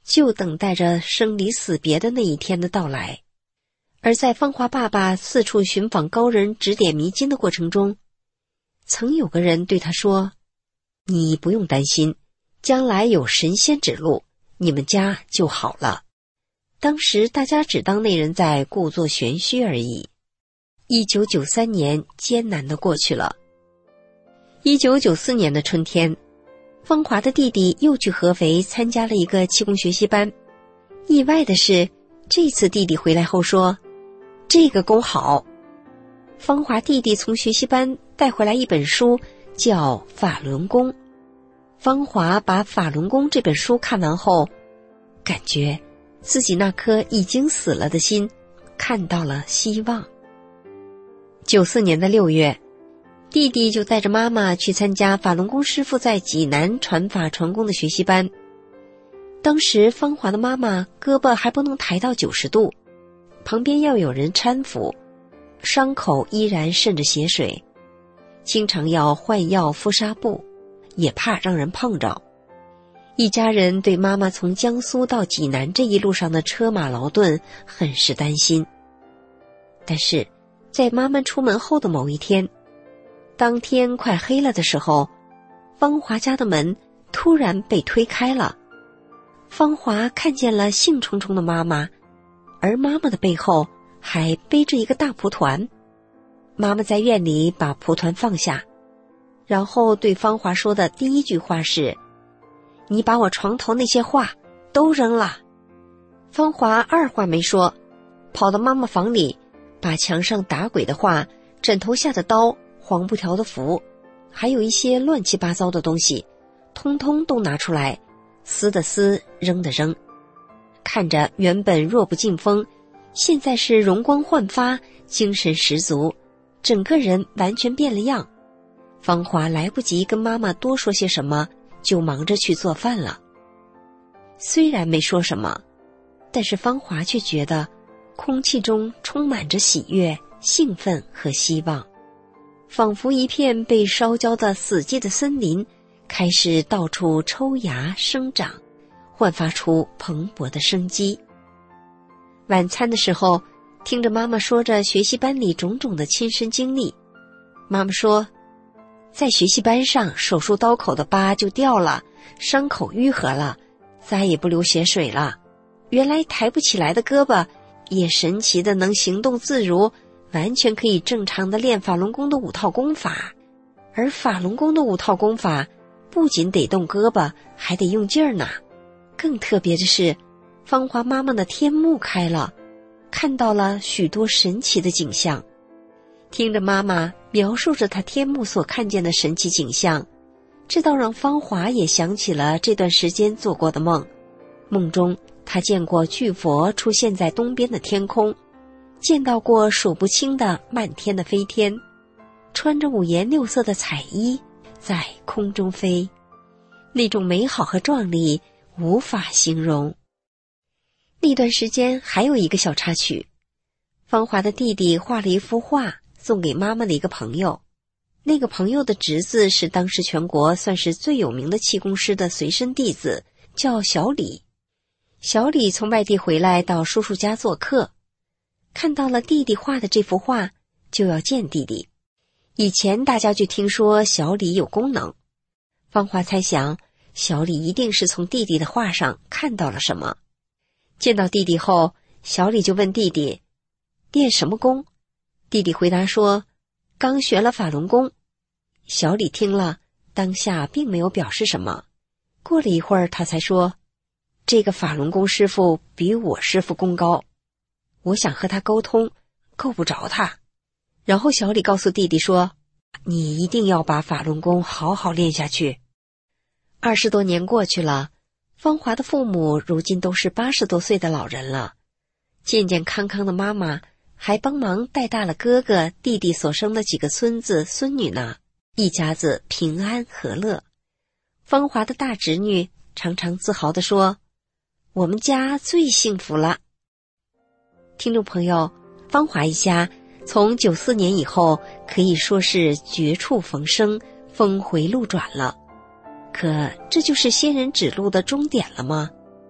就等待着生离死别的那一天的到来。而在芳华爸爸四处寻访高人指点迷津的过程中，曾有个人对他说，你不用担心，将来有神仙指路，你们家就好了。当时大家只当那人在故作玄虚而已。1993年艰难地过去了。1994年的春天，芳华的弟弟又去合肥参加了一个气功学习班。意外的是，这次弟弟回来后说，这个功好。芳华弟弟从学习班带回来一本书，叫《法轮功》。芳华把《法轮功》这本书看完后，感觉自己那颗已经死了的心看到了希望。94年的6月，弟弟就带着妈妈去参加法轮功师傅在济南传法传功的学习班。当时芳华的妈妈胳膊还不能抬到90度，旁边要有人搀扶，伤口依然渗着血水，经常要换药敷纱布，也怕让人碰着。一家人对妈妈从江苏到济南这一路上的车马劳顿很是担心。但是在妈妈出门后的某一天，当天快黑了的时候，芳华家的门突然被推开了。芳华看见了兴冲冲的妈妈，而妈妈的背后还背着一个大蒲团。妈妈在院里把蒲团放下，然后对芳华说的第一句话是，你把我床头那些画都扔了。芳华二话没说，跑到妈妈房里，把墙上打鬼的画、枕头下的刀、黄布条的符，还有一些乱七八糟的东西，通通都拿出来，撕的撕，扔的扔。看着原本弱不禁风，现在是容光焕发，精神十足，整个人完全变了样。芳华来不及跟妈妈多说些什么，就忙着去做饭了。虽然没说什么，但是芳华却觉得空气中充满着喜悦、兴奋和希望，仿佛一片被烧焦的死寂的森林开始到处抽芽生长，焕发出蓬勃的生机。晚餐的时候，听着妈妈说着学习班里种种的亲身经历，妈妈说，在学习班上手术刀口的疤就掉了，伤口愈合了，再也不流血水了。原来抬不起来的胳膊也神奇的能行动自如，完全可以正常的练法轮功的5套功法。而法轮功的5套功法不仅得动胳膊，还得用劲儿呢。更特别的是，芳华妈妈的天目开了，看到了许多神奇的景象。听着妈妈描述着她天目所看见的神奇景象，这倒让芳华也想起了这段时间做过的梦。梦中她见过巨佛出现在东边的天空，见到过数不清的漫天的飞天，穿着5颜6色的彩衣在空中飞，那种美好和壮丽无法形容。那段时间还有一个小插曲，芳华的弟弟画了一幅画送给妈妈的一个朋友，那个朋友的侄子是当时全国算是最有名的气功师的随身弟子，叫小李。小李从外地回来到叔叔家做客，看到了弟弟画的这幅画，就要见弟弟。以前大家就听说小李有功能，芳华猜想小李一定是从弟弟的画上看到了什么。见到弟弟后，小李就问弟弟，练什么功？弟弟回答说，刚学了法轮功。小李听了，当下并没有表示什么。过了一会儿，他才说，这个法轮功师傅比我师傅功高，我想和他沟通，够不着他。然后小李告诉弟弟说，你一定要把法轮功好好练下去。20多年过去了，芳华的父母如今都是80多岁的老人了，健健康康的妈妈还帮忙带大了哥哥弟弟所生的几个孙子孙女呢，一家子平安和乐。芳华的大侄女常常自豪地说，我们家最幸福了。听众朋友，芳华一家从94年以后可以说是绝处逢生，峰回路转了。可这就是仙人指路的终点了吗？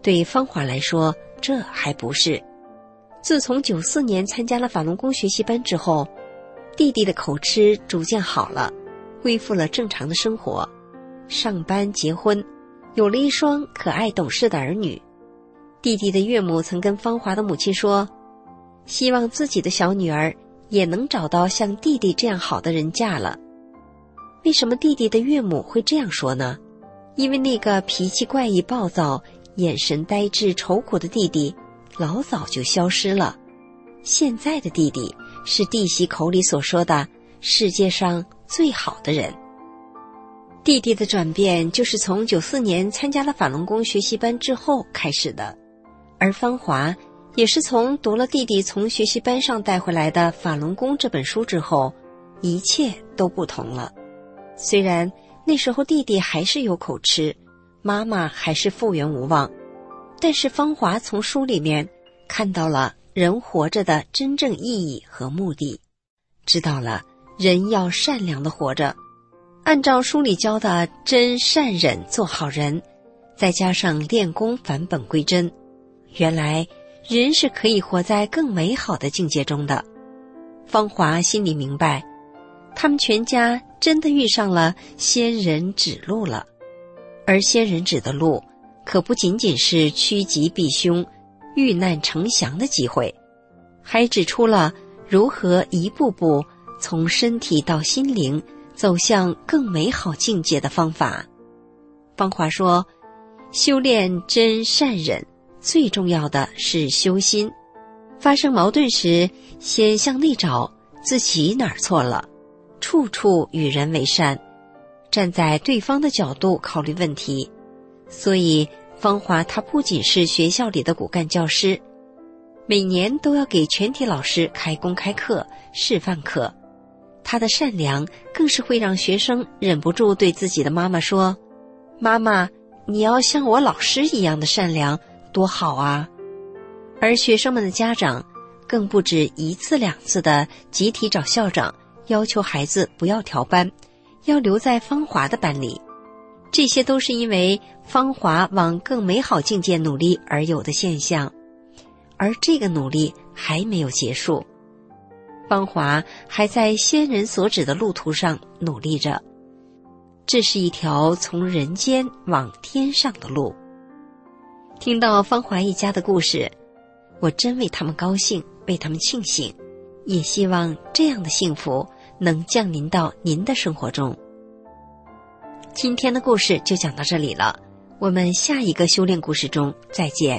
对芳华来说，这还不是。自从94年参加了法轮功学习班之后，弟弟的口吃逐渐好了，恢复了正常的生活，上班结婚，有了一双可爱懂事的儿女。弟弟的岳母曾跟芳华的母亲说，希望自己的小女儿也能找到像弟弟这样好的人嫁了。为什么弟弟的岳母会这样说呢？因为那个脾气怪异暴躁、眼神呆滞愁苦的弟弟老早就消失了。现在的弟弟是弟媳口里所说的世界上最好的人。弟弟的转变就是从94年参加了法轮功学习班之后开始的，而芳华也是从读了弟弟从学习班上带回来的《法轮功》这本书之后，一切都不同了。虽然那时候弟弟还是有口吃，妈妈还是复原无望，但是芳华从书里面看到了人活着的真正意义和目的，知道了人要善良的活着，按照书里教的真善忍做好人，再加上练功返本归真，原来人是可以活在更美好的境界中的。芳华心里明白，他们全家真的遇上了仙人指路了。而仙人指的路可不仅仅是趋吉避凶、遇难成祥的机会，还指出了如何一步步从身体到心灵走向更美好境界的方法。芳华说，修炼真善忍最重要的是修心，发生矛盾时先向内找自己哪儿错了，处处与人为善，站在对方的角度考虑问题。所以芳华她不仅是学校里的骨干教师，每年都要给全体老师开公开课、示范课。她的善良更是会让学生忍不住对自己的妈妈说，妈妈，你要像我老师一样的善良，多好啊！而学生们的家长更不止一次两次的集体找校长，要求孩子不要调班，要留在芳华的班里。这些都是因为芳华往更美好境界努力而有的现象，而这个努力还没有结束，芳华还在仙人所指的路途上努力着。这是一条从人间往天上的路。听到芳华一家的故事，我真为他们高兴，为他们庆幸，也希望这样的幸福能降临到您的生活中。今天的故事就讲到这里了，我们下一个修炼故事中再见。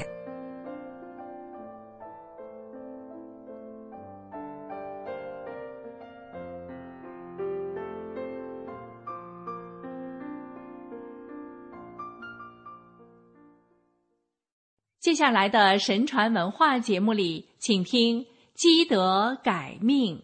接下来的神传文化节目里，请听积德改命。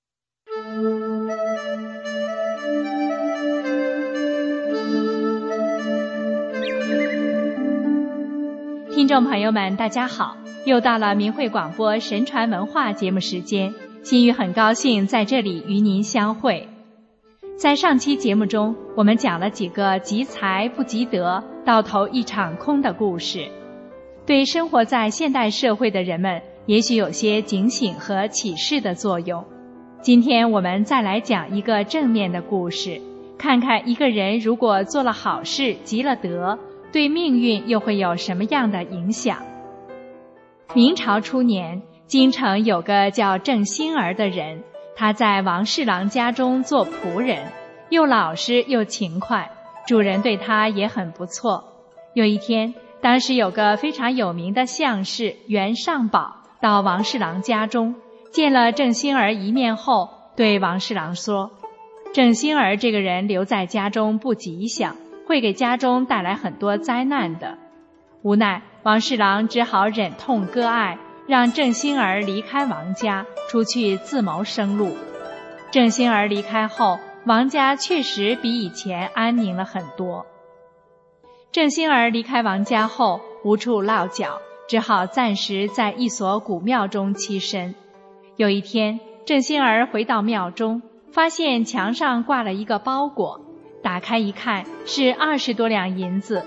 听众朋友们大家好，又到了明慧广播神传文化节目时间，心语很高兴在这里与您相会。在上期节目中，我们讲了几个积财不积德，到头一场空的故事，对生活在现代社会的人们也许有些警醒和启示的作用。今天我们再来讲一个正面的故事，看看一个人如果做了好事积了德，对命运又会有什么样的影响。明朝初年，京城有个叫郑兴儿的人，他在王侍郎家中做仆人，又老实又勤快，主人对他也很不错。有一天，当时有个非常有名的相士袁尚宝到王侍郎家中，见了郑兴儿一面后，对王侍郎说，郑兴儿这个人留在家中不吉祥，会给家中带来很多灾难的。无奈王侍郎只好忍痛割爱，让郑兴儿离开王家，出去自谋生路。郑兴儿离开后，王家确实比以前安宁了很多。郑兴儿离开王家后，无处落脚，只好暂时在一所古庙中栖身。有一天，郑兴儿回到庙中，发现墙上挂了一个包裹，打开一看，是20多两银子。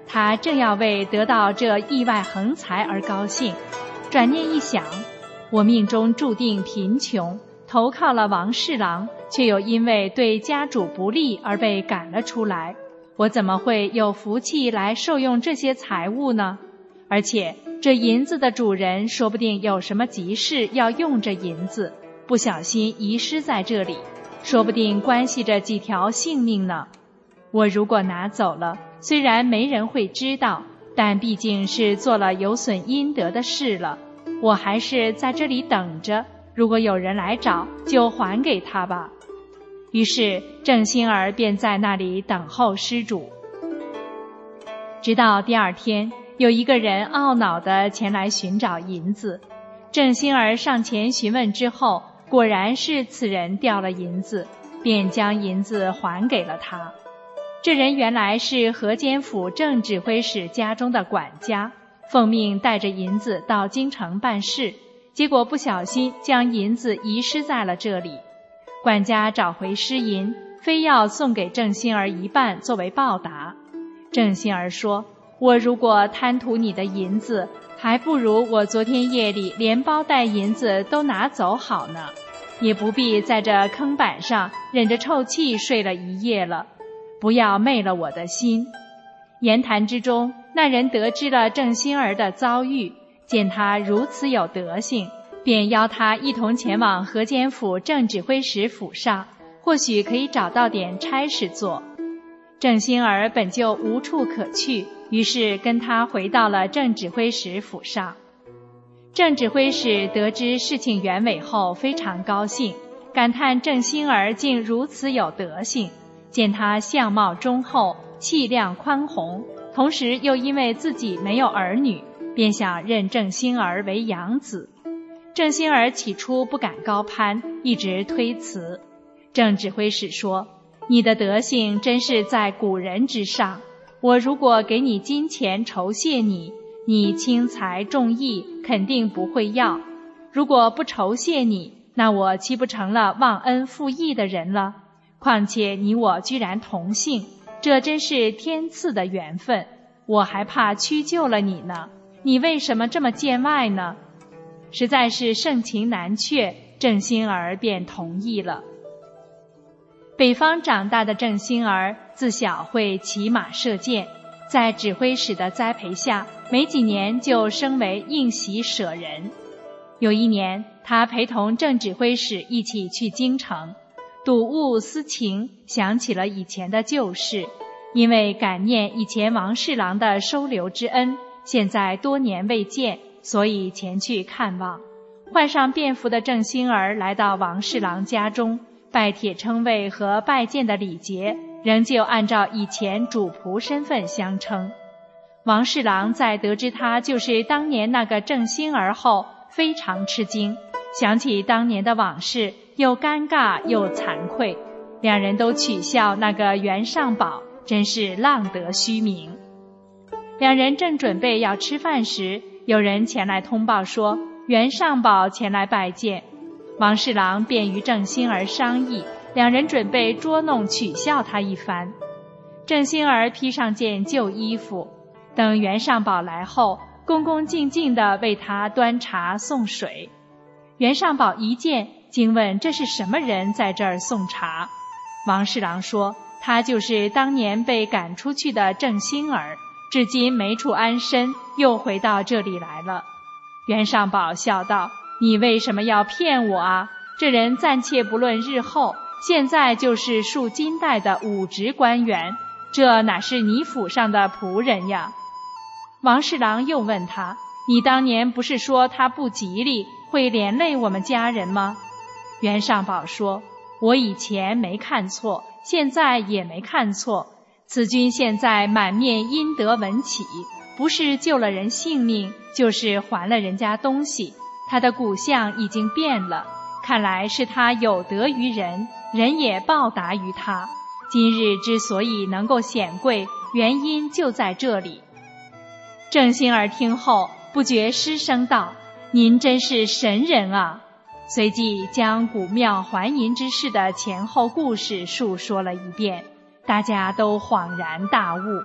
他正要为得到这意外横财而高兴，转念一想，我命中注定贫穷，投靠了王侍郎，却又因为对家主不利而被赶了出来，我怎么会有福气来受用这些财物呢？而且这银子的主人说不定有什么急事要用这银子，不小心遗失在这里，说不定关系着几条性命呢。我如果拿走了，虽然没人会知道，但毕竟是做了有损阴德的事了，我还是在这里等着，如果有人来找，就还给他吧。于是郑兴儿便在那里等候施主。直到第二天，有一个人懊恼地前来寻找银子，郑兴儿上前询问之后，果然是此人掉了银子，便将银子还给了他。这人原来是河间府正指挥使家中的管家，奉命带着银子到京城办事，结果不小心将银子遗失在了这里。管家找回失银，非要送给郑兴儿一半作为报答。郑兴儿说，我如果贪图你的银子，还不如我昨天夜里连包带银子都拿走好呢，也不必在这坑板上忍着臭气睡了一夜了，不要昧了我的心。言谈之中，那人得知了郑兴儿的遭遇，见他如此有德行，便邀他一同前往河间府正指挥使府上，或许可以找到点差事做。郑兴儿本就无处可去，于是跟他回到了正指挥使府上。正指挥使得知事情原委后非常高兴，感叹郑兴儿竟如此有德行，见他相貌忠厚，气量宽宏，同时又因为自己没有儿女，便想认郑兴儿为养子。郑兴儿起初不敢高攀，一直推辞。正指挥使说，你的德行真是在古人之上，我如果给你金钱酬谢你，你轻财重义，肯定不会要；如果不酬谢你，那我岂不成了忘恩负义的人了？况且你我居然同姓，这真是天赐的缘分，我还怕屈就了你呢，你为什么这么见外呢？实在是盛情难却，郑兴儿便同意了。北方长大的郑兴儿自小会骑马射箭，在指挥使的栽培下，没几年就升为应喜舍人。有一年，他陪同正指挥使一起去京城，睹物思情，想起了以前的旧事，因为感念以前王侍郎的收留之恩，现在多年未见，所以前去看望。换上便服的郑兴儿来到王侍郎家中，拜帖称谓和拜见的礼节仍旧按照以前主仆身份相称。王侍郎在得知他就是当年那个郑兴儿后，非常吃惊，想起当年的往事，又尴尬又惭愧，两人都取笑那个袁尚宝真是浪得虚名。两人正准备要吃饭时，有人前来通报说袁尚宝前来拜见。王侍郎便与郑兴儿商议，两人准备捉弄取笑他一番。郑兴儿披上件旧衣服，等袁尚宝来后，恭恭敬敬地为他端茶送水。袁尚宝一见，惊问这是什么人在这儿送茶。王侍郎说，他就是当年被赶出去的郑兴儿，至今没处安身，又回到这里来了。袁尚宝笑道，你为什么要骗我啊？这人暂且不论日后，现在就是束金带的武职官员，这哪是你府上的仆人呀？王侍郎又问他，你当年不是说他不吉利，会连累我们家人吗？袁尚宝说，我以前没看错，现在也没看错，此君现在满面阴德文起，不是救了人性命，就是还了人家东西，他的骨相已经变了，看来是他有德于人，人也报答于他，今日之所以能够显贵，原因就在这里。郑兴儿听后不觉失声道，您真是神人啊！随即将古庙还银之事的前后故事述说了一遍，大家都恍然大悟。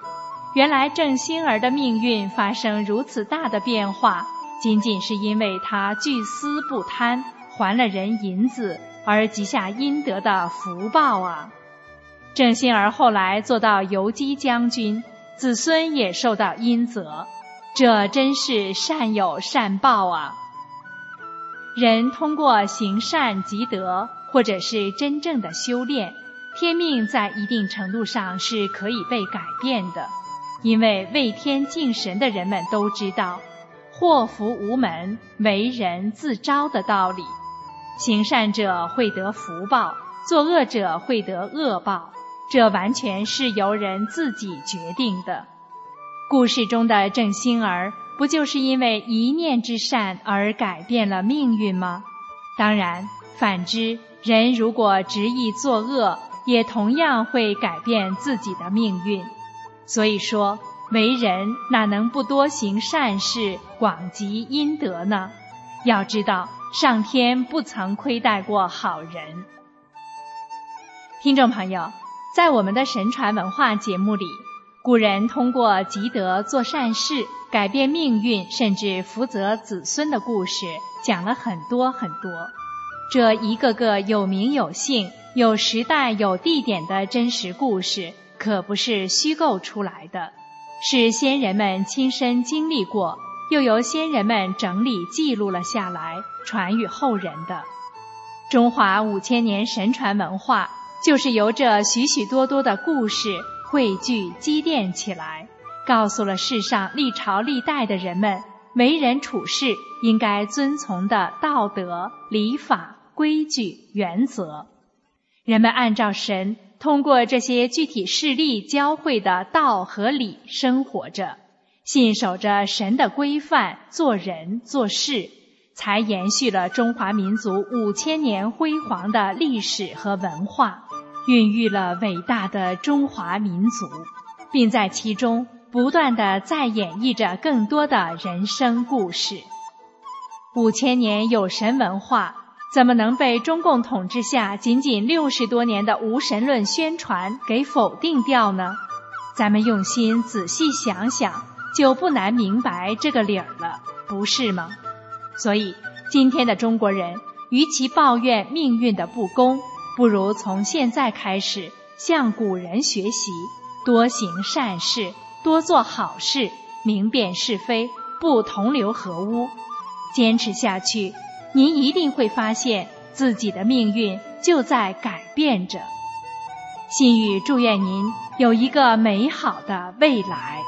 原来郑欣儿的命运发生如此大的变化，仅仅是因为她巨私不贪，还了人银子，而积下应得的福报啊！郑欣儿后来做到游击将军，子孙也受到荫泽，这真是善有善报啊！人通过行善积德，或者是真正的修炼，天命在一定程度上是可以被改变的。因为为天敬神的人们都知道祸福无门，为人自招的道理。行善者会得福报，作恶者会得恶报，这完全是由人自己决定的。故事中的郑欣儿不就是因为一念之善而改变了命运吗？当然，反之，人如果执意作恶，也同样会改变自己的命运。所以说，为人哪能不多行善事，广积阴德呢？要知道，上天不曾亏待过好人。听众朋友，在我们的神传文化节目里，古人通过积德做善事，改变命运，甚至福泽子孙的故事，讲了很多很多。这一个个有名有姓、有时代有地点的真实故事，可不是虚构出来的，是先人们亲身经历过，又由先人们整理记录了下来，传与后人的。中华5000年神传文化，就是由这许许多多的故事汇聚积淀起来，告诉了世上历朝历代的人们为人处事应该遵从的道德、礼法、规矩、原则。人们按照神通过这些具体事例教会的道和理生活着，信守着神的规范，做人做事，才延续了中华民族5000年辉煌的历史和文化，孕育了伟大的中华民族，并在其中不断地再演绎着更多的人生故事。5000年有神文化怎么能被中共统治下仅仅60多年的无神论宣传给否定掉呢？咱们用心仔细想想，就不难明白这个理儿了，不是吗？所以今天的中国人与其抱怨命运的不公，不如从现在开始向古人学习，多行善事，多做好事，明辨是非，不同流合污。坚持下去，您一定会发现自己的命运就在改变着。心语祝愿您有一个美好的未来。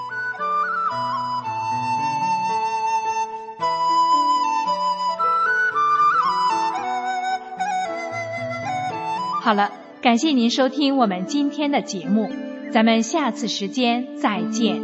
好了，感谢您收听我们今天的节目，咱们下次时间再见。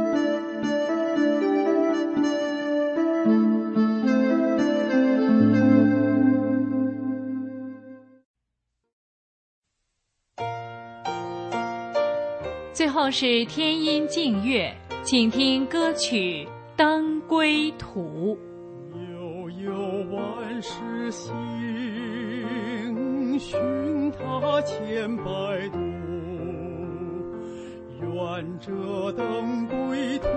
最后是天音静乐，请听歌曲《登归途》。 悠悠万世行，寻他千百度，愿这登归途，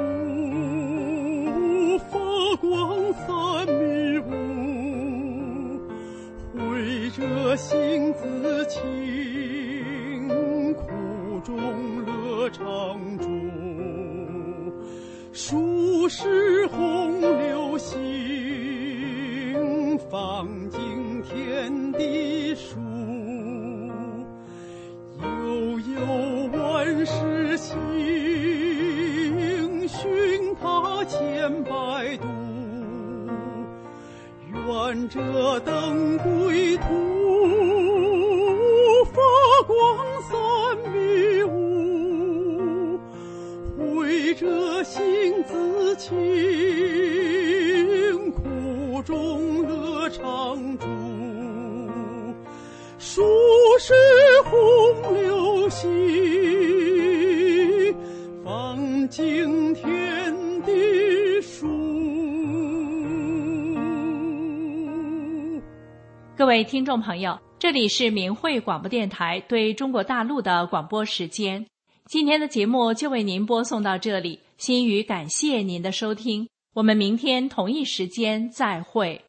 发光三密雾，绘着心自清，苦中乐常驻，数十洪流行，放尽天地数，悠悠万世行，寻他千百度，愿这登归途，发光三密雾，绘着心自清，苦中乐常驻，数十洪流行，放尽天地数。 各位听众朋友，这里是明慧广播电台对中国大陆的广播时间。 今天的节目就为您播送到这里，心语感谢您的收听，我们明天同一时间再会。